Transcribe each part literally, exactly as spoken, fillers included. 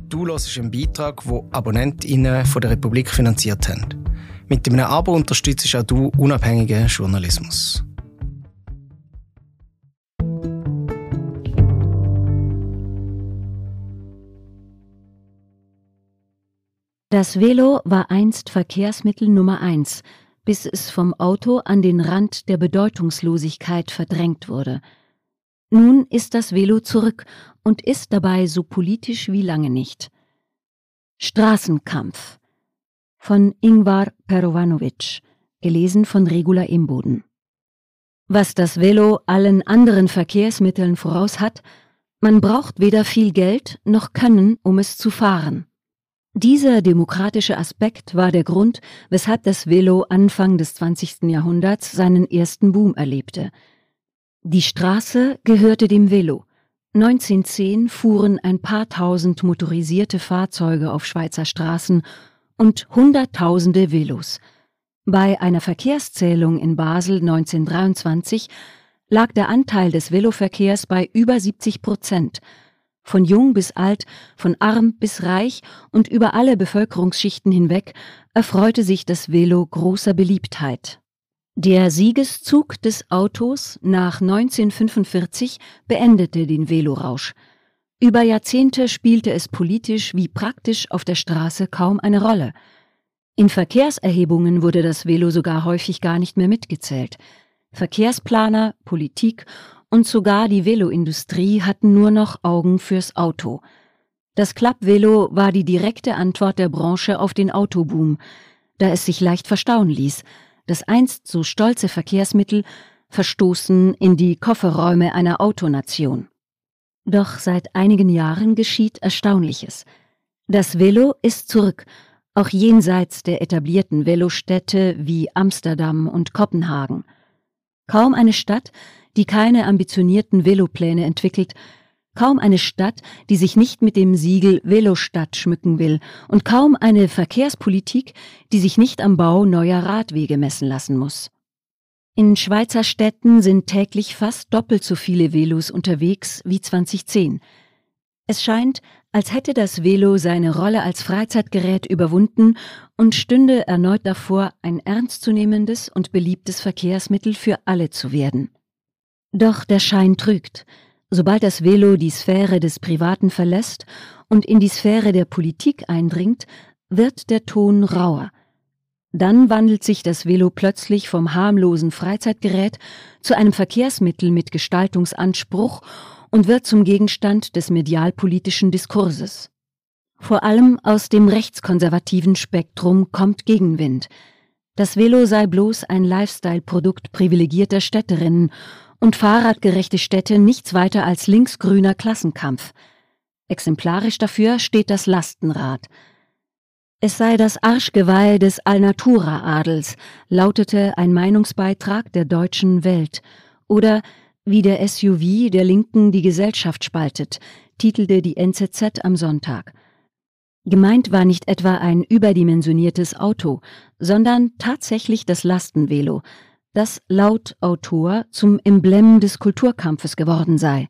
Du hörst einen Beitrag, den AbonnentInnen von der Republik finanziert haben. Mit einem Abo unterstützt auch du unabhängigen Journalismus. Das Velo war einst Verkehrsmittel Nummer eins, bis es vom Auto an den Rand der Bedeutungslosigkeit verdrängt wurde. Nun ist das Velo zurück und ist dabei so politisch wie lange nicht. Straßenkampf von Ingvar Perovanovic, gelesen von Regula Imboden. Was das Velo allen anderen Verkehrsmitteln voraus hat: man braucht weder viel Geld noch Können, um es zu fahren. Dieser demokratische Aspekt war der Grund, weshalb das Velo Anfang des zwanzigsten Jahrhunderts seinen ersten Boom erlebte. Die Straße gehörte dem Velo. neunzehnhundertzehn fuhren ein paar tausend motorisierte Fahrzeuge auf Schweizer Straßen und Hunderttausende Velos. Bei einer Verkehrszählung in Basel neunzehnhundertdreiundzwanzig lag der Anteil des Veloverkehrs bei über siebzig Prozent. Von jung bis alt, von arm bis reich und über alle Bevölkerungsschichten hinweg erfreute sich das Velo großer Beliebtheit. Der Siegeszug des Autos nach neunzehnhundertfünfundvierzig beendete den Velorausch. Über Jahrzehnte spielte es politisch wie praktisch auf der Straße kaum eine Rolle. In Verkehrserhebungen wurde das Velo sogar häufig gar nicht mehr mitgezählt. Verkehrsplaner, Politik und sogar die Veloindustrie hatten nur noch Augen fürs Auto. Das Klappvelo war die direkte Antwort der Branche auf den Autoboom, da es sich leicht verstauen ließ. Das einst so stolze Verkehrsmittel verstoßen in die Kofferräume einer Autonation. Doch seit einigen Jahren geschieht Erstaunliches. Das Velo ist zurück, auch jenseits der etablierten Velostädte wie Amsterdam und Kopenhagen. Kaum eine Stadt, die keine ambitionierten Velopläne entwickelt, kaum eine Stadt, die sich nicht mit dem Siegel Velostadt schmücken will, und kaum eine Verkehrspolitik, die sich nicht am Bau neuer Radwege messen lassen muss. In Schweizer Städten sind täglich fast doppelt so viele Velos unterwegs wie zweitausendzehn. Es scheint, als hätte das Velo seine Rolle als Freizeitgerät überwunden und stünde erneut davor, ein ernstzunehmendes und beliebtes Verkehrsmittel für alle zu werden. Doch der Schein trügt. Sobald das Velo die Sphäre des Privaten verlässt und in die Sphäre der Politik eindringt, wird der Ton rauer. Dann wandelt sich das Velo plötzlich vom harmlosen Freizeitgerät zu einem Verkehrsmittel mit Gestaltungsanspruch und wird zum Gegenstand des medialpolitischen Diskurses. Vor allem aus dem rechtskonservativen Spektrum kommt Gegenwind. Das Velo sei bloß ein Lifestyle-Produkt privilegierter Städterinnen und fahrradgerechte Städte nichts weiter als linksgrüner Klassenkampf. Exemplarisch dafür steht das Lastenrad. Es sei das Arschgeweih des Alnatura-Adels, lautete ein Meinungsbeitrag der Deutschen Welt. Oder wie der S U V der Linken die Gesellschaft spaltet, titelte die N Z Z am Sonntag. Gemeint war nicht etwa ein überdimensioniertes Auto, sondern tatsächlich das Lastenvelo, das laut Autor zum Emblem des Kulturkampfes geworden sei.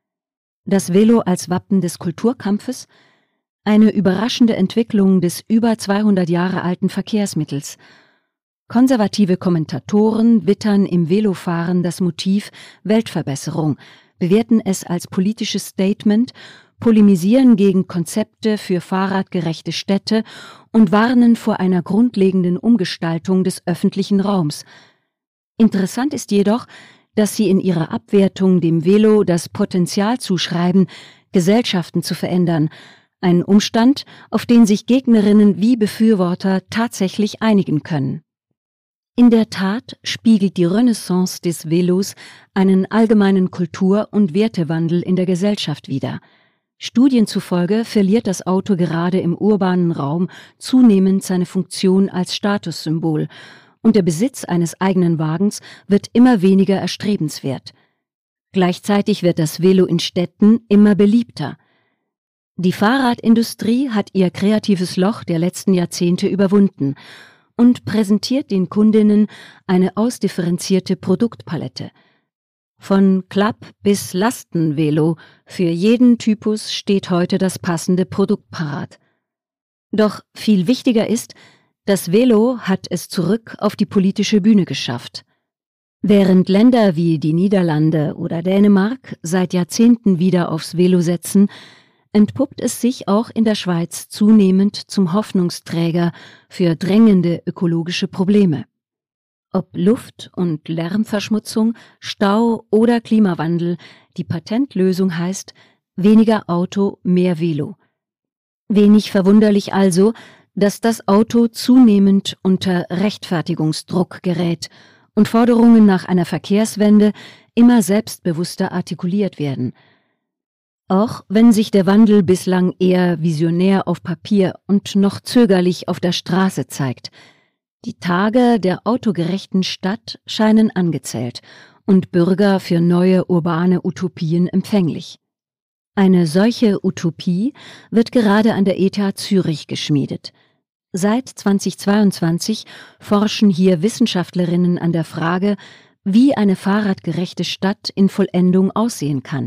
Das Velo als Wappen des Kulturkampfes? Eine überraschende Entwicklung des über zweihundert Jahre alten Verkehrsmittels. Konservative Kommentatoren wittern im Velofahren das Motiv Weltverbesserung, bewerten es als politisches Statement, polemisieren gegen Konzepte für fahrradgerechte Städte und warnen vor einer grundlegenden Umgestaltung des öffentlichen Raums. Interessant ist jedoch, dass sie in ihrer Abwertung dem Velo das Potenzial zuschreiben, Gesellschaften zu verändern, ein Umstand, auf den sich Gegnerinnen wie Befürworter tatsächlich einigen können. In der Tat spiegelt die Renaissance des Velos einen allgemeinen Kultur- und Wertewandel in der Gesellschaft wider. Studien zufolge verliert das Auto gerade im urbanen Raum zunehmend seine Funktion als Statussymbol und der Besitz eines eigenen Wagens wird immer weniger erstrebenswert. Gleichzeitig wird das Velo in Städten immer beliebter. Die Fahrradindustrie hat ihr kreatives Loch der letzten Jahrzehnte überwunden und präsentiert den Kundinnen eine ausdifferenzierte Produktpalette. Von Klapp- bis Lastenvelo, für jeden Typus steht heute das passende Produkt parat. Doch viel wichtiger ist, das Velo hat es zurück auf die politische Bühne geschafft. Während Länder wie die Niederlande oder Dänemark seit Jahrzehnten wieder aufs Velo setzen, entpuppt es sich auch in der Schweiz zunehmend zum Hoffnungsträger für drängende ökologische Probleme. Ob Luft- und Lärmverschmutzung, Stau oder Klimawandel, die Patentlösung heißt weniger Auto, mehr Velo. Wenig verwunderlich also, dass das Auto zunehmend unter Rechtfertigungsdruck gerät und Forderungen nach einer Verkehrswende immer selbstbewusster artikuliert werden. Auch wenn sich der Wandel bislang eher visionär auf Papier und noch zögerlich auf der Straße zeigt. Die Tage der autogerechten Stadt scheinen angezählt und Bürger für neue urbane Utopien empfänglich. Eine solche Utopie wird gerade an der E T H Zürich geschmiedet. Seit zweitausendzweiundzwanzig forschen hier Wissenschaftlerinnen an der Frage, wie eine fahrradgerechte Stadt in Vollendung aussehen kann.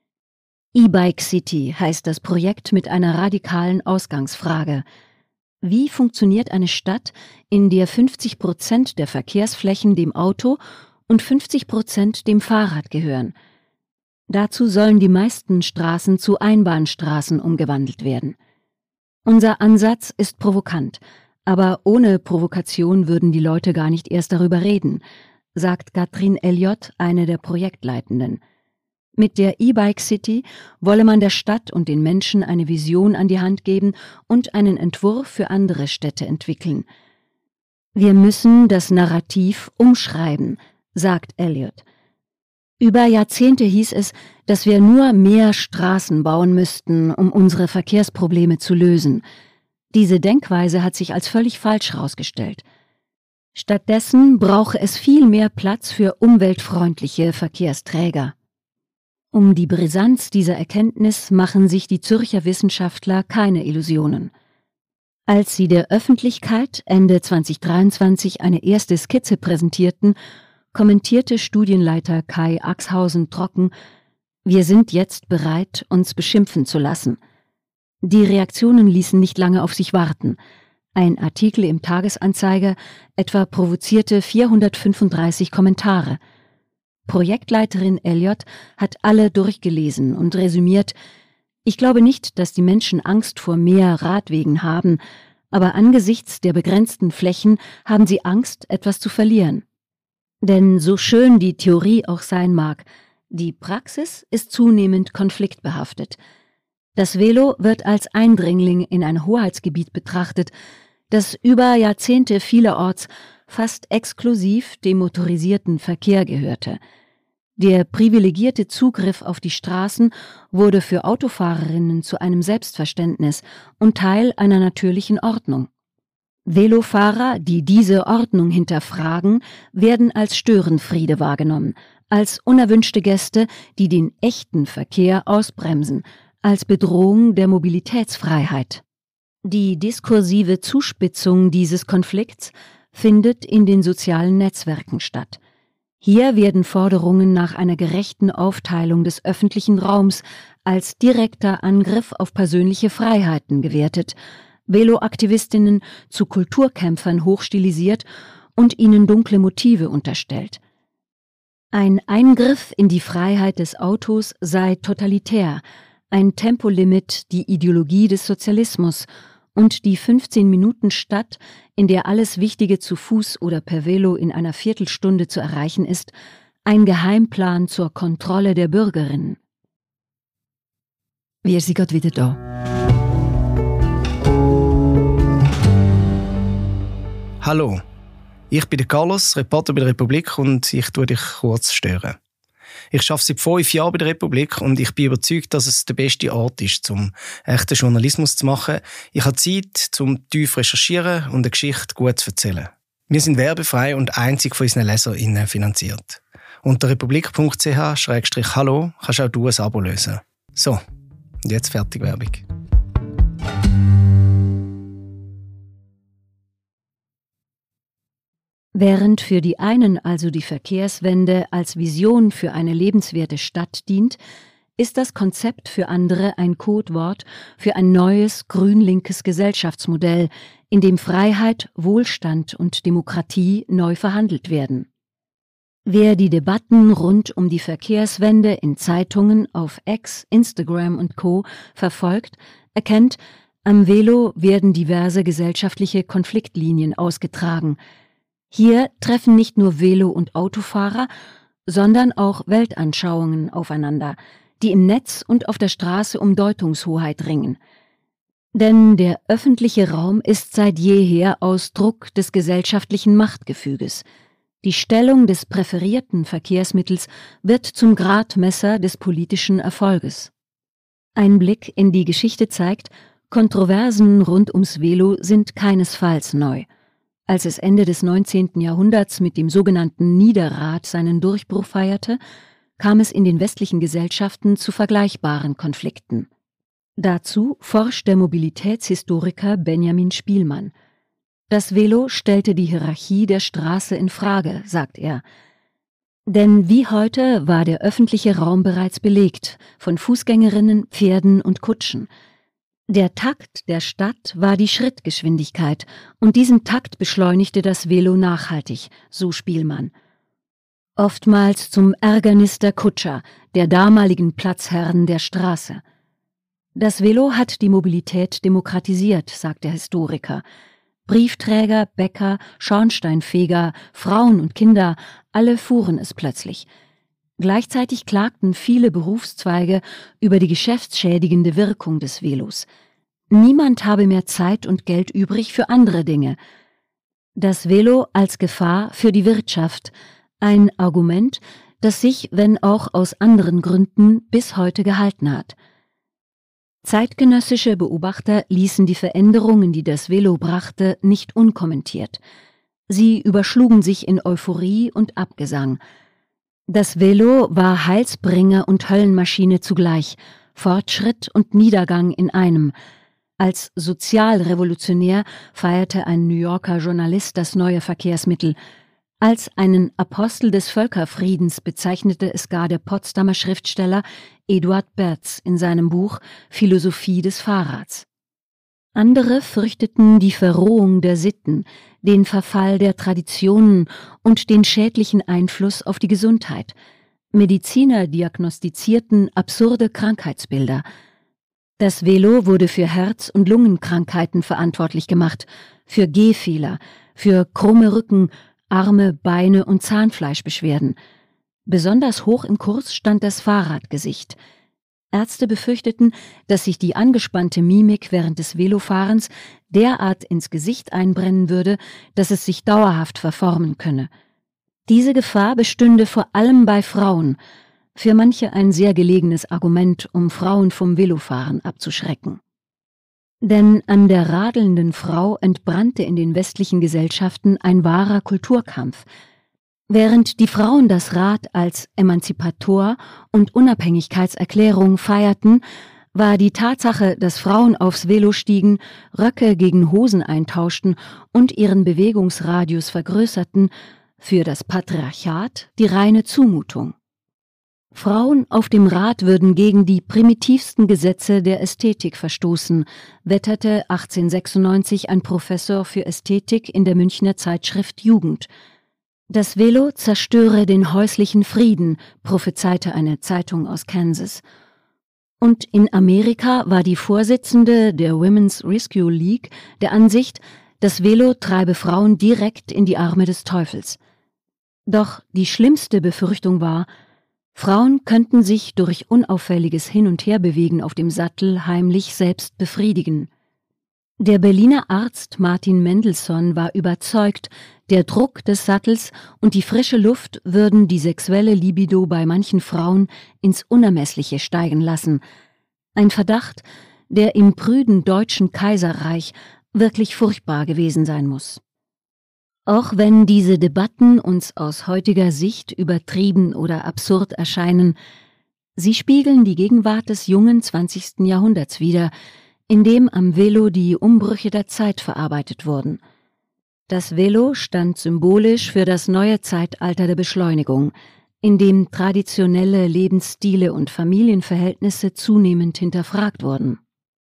E-Bike City heißt das Projekt mit einer radikalen Ausgangsfrage. Wie funktioniert eine Stadt, in der fünfzig Prozent der Verkehrsflächen dem Auto und fünfzig Prozent dem Fahrrad gehören? Dazu sollen die meisten Straßen zu Einbahnstraßen umgewandelt werden. Unser Ansatz ist provokant, aber ohne Provokation würden die Leute gar nicht erst darüber reden, sagt Katrin Elliott, eine der Projektleitenden. Mit der E-Bike City wolle man der Stadt und den Menschen eine Vision an die Hand geben und einen Entwurf für andere Städte entwickeln. Wir müssen das Narrativ umschreiben, sagt Elliott. Über Jahrzehnte hieß es, dass wir nur mehr Straßen bauen müssten, um unsere Verkehrsprobleme zu lösen. Diese Denkweise hat sich als völlig falsch herausgestellt. Stattdessen brauche es viel mehr Platz für umweltfreundliche Verkehrsträger. Um die Brisanz dieser Erkenntnis machen sich die Zürcher Wissenschaftler keine Illusionen. Als sie der Öffentlichkeit Ende zweitausenddreiundzwanzig eine erste Skizze präsentierten, kommentierte Studienleiter Kai Axhausen trocken: Wir sind jetzt bereit, uns beschimpfen zu lassen. Die Reaktionen ließen nicht lange auf sich warten. Ein Artikel im Tagesanzeiger etwa provozierte vierhundertfünfunddreißig Kommentare. Projektleiterin Elliott hat alle durchgelesen und resümiert: Ich glaube nicht, dass die Menschen Angst vor mehr Radwegen haben, aber angesichts der begrenzten Flächen haben sie Angst, etwas zu verlieren. Denn so schön die Theorie auch sein mag, die Praxis ist zunehmend konfliktbehaftet. Das Velo wird als Eindringling in ein Hoheitsgebiet betrachtet, das über Jahrzehnte vielerorts fast exklusiv dem motorisierten Verkehr gehörte. Der privilegierte Zugriff auf die Straßen wurde für Autofahrerinnen zu einem Selbstverständnis und Teil einer natürlichen Ordnung. Velofahrer, die diese Ordnung hinterfragen, werden als Störenfriede wahrgenommen, als unerwünschte Gäste, die den echten Verkehr ausbremsen, als Bedrohung der Mobilitätsfreiheit. Die diskursive Zuspitzung dieses Konflikts findet in den sozialen Netzwerken statt. Hier werden Forderungen nach einer gerechten Aufteilung des öffentlichen Raums als direkter Angriff auf persönliche Freiheiten gewertet, Veloaktivistinnen zu Kulturkämpfern hochstilisiert und ihnen dunkle Motive unterstellt. Ein Eingriff in die Freiheit des Autos sei totalitär, ein Tempolimit die Ideologie des Sozialismus und die fünfzehn-Minuten-Stadt, in der alles Wichtige zu Fuß oder per Velo in einer Viertelstunde zu erreichen ist, ein Geheimplan zur Kontrolle der Bürgerinnen. Wir sind gerade wieder da. Hallo, ich bin der Carlos, Reporter bei der Republik, und ich tue dich kurz stören. Ich arbeite seit fünf Jahren bei der Republik und ich bin überzeugt, dass es der beste Ort ist, um echten Journalismus zu machen. Ich habe Zeit, um tief zu recherchieren und eine Geschichte gut zu erzählen. Wir sind werbefrei und einzig von unseren LeserInnen finanziert. Unter republik punkt c h slash hallo kannst auch du ein Abo lösen. So, und jetzt fertig Werbung. Während für die einen also die Verkehrswende als Vision für eine lebenswerte Stadt dient, ist das Konzept für andere ein Codewort für ein neues, grün-linkes Gesellschaftsmodell, in dem Freiheit, Wohlstand und Demokratie neu verhandelt werden. Wer die Debatten rund um die Verkehrswende in Zeitungen, auf X, Instagram und Co. verfolgt, erkennt, am Velo werden diverse gesellschaftliche Konfliktlinien ausgetragen. Hier treffen nicht nur Velo- und Autofahrer, sondern auch Weltanschauungen aufeinander, die im Netz und auf der Straße um Deutungshoheit ringen. Denn der öffentliche Raum ist seit jeher Ausdruck des gesellschaftlichen Machtgefüges. Die Stellung des präferierten Verkehrsmittels wird zum Gradmesser des politischen Erfolges. Ein Blick in die Geschichte zeigt, Kontroversen rund ums Velo sind keinesfalls neu. Als es Ende des neunzehnten Jahrhunderts mit dem sogenannten Niederrad seinen Durchbruch feierte, kam es in den westlichen Gesellschaften zu vergleichbaren Konflikten. Dazu forscht der Mobilitätshistoriker Benjamin Spielmann. Das Velo stellte die Hierarchie der Straße in Frage, sagt er. Denn wie heute war der öffentliche Raum bereits belegt von Fußgängerinnen, Pferden und Kutschen. Der Takt der Stadt war die Schrittgeschwindigkeit, und diesen Takt beschleunigte das Velo nachhaltig, so Spielmann. Oftmals zum Ärgernis der Kutscher, der damaligen Platzherren der Straße. Das Velo hat die Mobilität demokratisiert, sagt der Historiker. Briefträger, Bäcker, Schornsteinfeger, Frauen und Kinder, alle fuhren es plötzlich. Gleichzeitig klagten viele Berufszweige über die geschäftsschädigende Wirkung des Velos. Niemand habe mehr Zeit und Geld übrig für andere Dinge. Das Velo als Gefahr für die Wirtschaft, ein Argument, das sich, wenn auch aus anderen Gründen, bis heute gehalten hat. Zeitgenössische Beobachter ließen die Veränderungen, die das Velo brachte, nicht unkommentiert. Sie überschlugen sich in Euphorie und Abgesang. Das Velo war Heilsbringer und Höllenmaschine zugleich, Fortschritt und Niedergang in einem. Als sozialrevolutionär feierte ein New Yorker Journalist das neue Verkehrsmittel. Als einen Apostel des Völkerfriedens bezeichnete es gar der Potsdamer Schriftsteller Eduard Berz in seinem Buch Philosophie des Fahrrads. Andere fürchteten die Verrohung der Sitten, den Verfall der Traditionen und den schädlichen Einfluss auf die Gesundheit. Mediziner diagnostizierten absurde Krankheitsbilder. Das Velo wurde für Herz- und Lungenkrankheiten verantwortlich gemacht, für Gehfehler, für krumme Rücken, Arme, Beine und Zahnfleischbeschwerden. Besonders hoch im Kurs stand das Fahrradgesicht. Ärzte befürchteten, dass sich die angespannte Mimik während des Velofahrens derart ins Gesicht einbrennen würde, dass es sich dauerhaft verformen könne. Diese Gefahr bestünde vor allem bei Frauen, für manche ein sehr gelegenes Argument, um Frauen vom Velofahren abzuschrecken. Denn an der radelnden Frau entbrannte in den westlichen Gesellschaften ein wahrer Kulturkampf. Während die Frauen das Rad als Emanzipator und Unabhängigkeitserklärung feierten, war die Tatsache, dass Frauen aufs Velo stiegen, Röcke gegen Hosen eintauschten und ihren Bewegungsradius vergrößerten, für das Patriarchat die reine Zumutung. Frauen auf dem Rad würden gegen die primitivsten Gesetze der Ästhetik verstoßen, wetterte achtzehnhundertsechsundneunzig ein Professor für Ästhetik in der Münchner Zeitschrift Jugend. Das Velo zerstöre den häuslichen Frieden, prophezeite eine Zeitung aus Kansas. Und in Amerika war die Vorsitzende der Women's Rescue League der Ansicht, das Velo treibe Frauen direkt in die Arme des Teufels. Doch die schlimmste Befürchtung war, Frauen könnten sich durch unauffälliges Hin- und Herbewegen auf dem Sattel heimlich selbst befriedigen. Der Berliner Arzt Martin Mendelssohn war überzeugt, der Druck des Sattels und die frische Luft würden die sexuelle Libido bei manchen Frauen ins Unermessliche steigen lassen. Ein Verdacht, der im prüden deutschen Kaiserreich wirklich furchtbar gewesen sein muss. Auch wenn diese Debatten uns aus heutiger Sicht übertrieben oder absurd erscheinen, sie spiegeln die Gegenwart des jungen zwanzigsten Jahrhunderts wider, in dem am Velo die Umbrüche der Zeit verarbeitet wurden. Das Velo stand symbolisch für das neue Zeitalter der Beschleunigung, in dem traditionelle Lebensstile und Familienverhältnisse zunehmend hinterfragt wurden.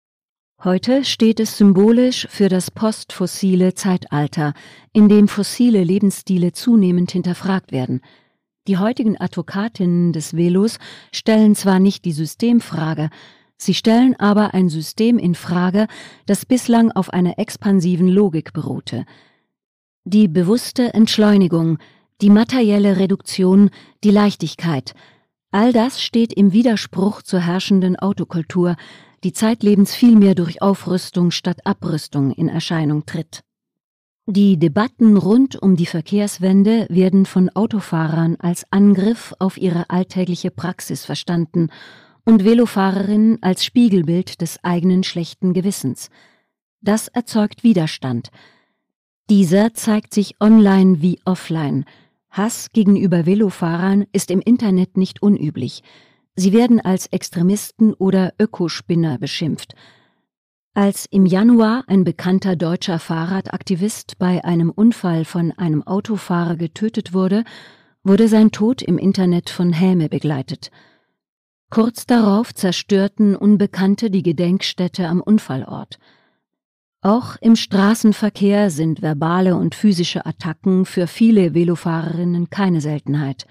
Heute steht es symbolisch für das postfossile Zeitalter, in dem fossile Lebensstile zunehmend hinterfragt werden. Die heutigen Advokatinnen des Velos stellen zwar nicht die Systemfrage, sie stellen aber ein System in Frage, das bislang auf einer expansiven Logik beruhte. Die bewusste Entschleunigung, die materielle Reduktion, die Leichtigkeit, all das steht im Widerspruch zur herrschenden Autokultur, die zeitlebens vielmehr durch Aufrüstung statt Abrüstung in Erscheinung tritt. Die Debatten rund um die Verkehrswende werden von Autofahrern als Angriff auf ihre alltägliche Praxis verstanden und Velofahrerinnen als Spiegelbild des eigenen schlechten Gewissens. Das erzeugt Widerstand. Dieser zeigt sich online wie offline. Hass gegenüber Velofahrern ist im Internet nicht unüblich. Sie werden als Extremisten oder Ökospinner beschimpft. Als im Januar ein bekannter deutscher Fahrradaktivist bei einem Unfall von einem Autofahrer getötet wurde, wurde sein Tod im Internet von Häme begleitet. Kurz darauf zerstörten Unbekannte die Gedenkstätte am Unfallort. Auch im Straßenverkehr sind verbale und physische Attacken für viele Velofahrerinnen keine Seltenheit.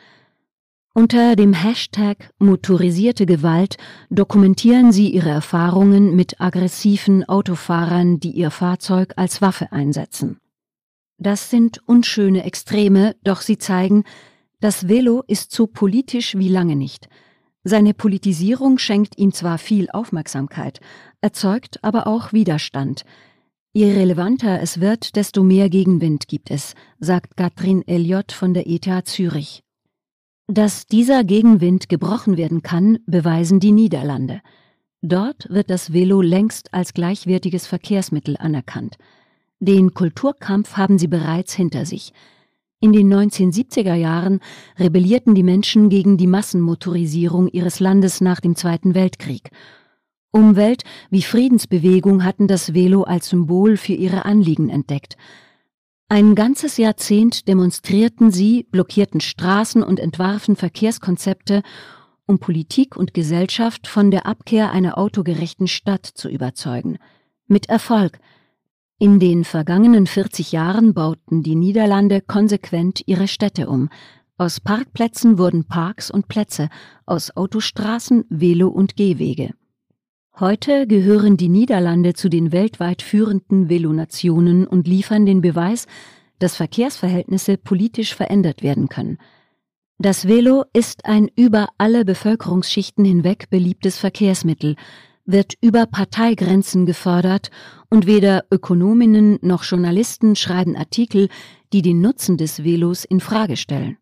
Unter dem Hashtag motorisierte Gewalt dokumentieren sie ihre Erfahrungen mit aggressiven Autofahrern, die ihr Fahrzeug als Waffe einsetzen. Das sind unschöne Extreme, doch sie zeigen, das Velo ist so politisch wie lange nicht. Seine Politisierung schenkt ihm zwar viel Aufmerksamkeit, erzeugt aber auch Widerstand. Je relevanter es wird, desto mehr Gegenwind gibt es, sagt Katrin Elliott von der E T H Zürich. Dass dieser Gegenwind gebrochen werden kann, beweisen die Niederlande. Dort wird das Velo längst als gleichwertiges Verkehrsmittel anerkannt. Den Kulturkampf haben sie bereits hinter sich. In den neunzehnhundertsiebziger Jahren rebellierten die Menschen gegen die Massenmotorisierung ihres Landes nach dem Zweiten Weltkrieg. Umwelt- wie Friedensbewegung hatten das Velo als Symbol für ihre Anliegen entdeckt. Ein ganzes Jahrzehnt demonstrierten sie, blockierten Straßen und entwarfen Verkehrskonzepte, um Politik und Gesellschaft von der Abkehr einer autogerechten Stadt zu überzeugen. Mit Erfolg. In den vergangenen vierzig Jahren bauten die Niederlande konsequent ihre Städte um. Aus Parkplätzen wurden Parks und Plätze, aus Autostraßen Velo- und Gehwege. Heute gehören die Niederlande zu den weltweit führenden Velonationen und liefern den Beweis, dass Verkehrsverhältnisse politisch verändert werden können. Das Velo ist ein über alle Bevölkerungsschichten hinweg beliebtes Verkehrsmittel, wird über Parteigrenzen gefördert und weder Ökonominnen noch Journalisten schreiben Artikel, die den Nutzen des Velos in Frage stellen.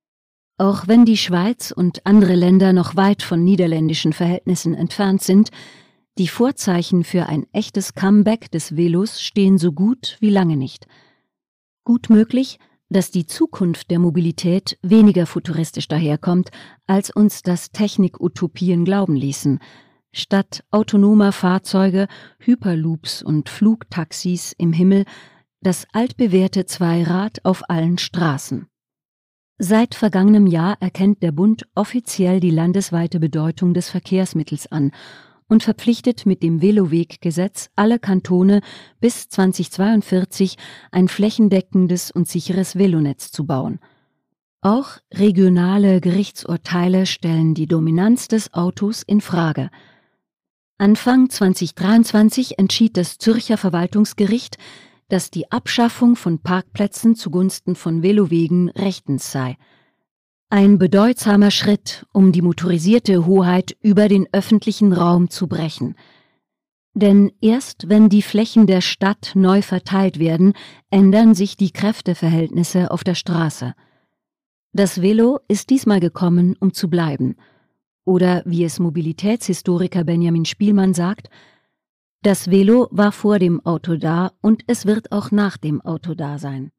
Auch wenn die Schweiz und andere Länder noch weit von niederländischen Verhältnissen entfernt sind, die Vorzeichen für ein echtes Comeback des Velos stehen so gut wie lange nicht. Gut möglich, dass die Zukunft der Mobilität weniger futuristisch daherkommt, als uns das Technik-Utopien glauben ließen. Statt autonomer Fahrzeuge, Hyperloops und Flugtaxis im Himmel, das altbewährte Zweirad auf allen Straßen. Seit vergangenem Jahr erkennt der Bund offiziell die landesweite Bedeutung des Verkehrsmittels an und verpflichtet mit dem Veloweggesetz alle Kantone bis zweitausendzweiundvierzig ein flächendeckendes und sicheres Velonetz zu bauen. Auch regionale Gerichtsurteile stellen die Dominanz des Autos in Frage. Anfang zweitausenddreiundzwanzig entschied das Zürcher Verwaltungsgericht, dass die Abschaffung von Parkplätzen zugunsten von Velowegen rechtens sei. Ein bedeutsamer Schritt, um die motorisierte Hoheit über den öffentlichen Raum zu brechen. Denn erst wenn die Flächen der Stadt neu verteilt werden, ändern sich die Kräfteverhältnisse auf der Straße. Das Velo ist diesmal gekommen, um zu bleiben. Oder wie es Mobilitätshistoriker Benjamin Spielmann sagt, das Velo war vor dem Auto da und es wird auch nach dem Auto da sein.